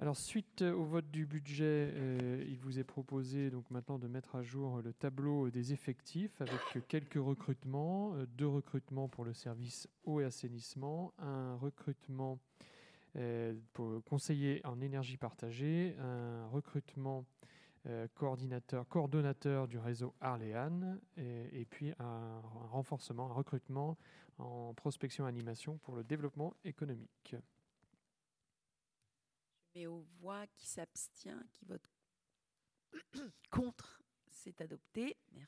Alors, suite au vote du budget, il vous est proposé donc maintenant de mettre à jour le tableau des effectifs avec quelques recrutements, 2 recrutements pour le service eau et assainissement, un recrutement pour conseiller en énergie partagée, un recrutement coordonnateur du réseau Arléane, et puis un renforcement, un recrutement en prospection et animation pour le développement économique. Je mets aux voix qui s'abstient, qui vote contre. C'est adopté. Merci.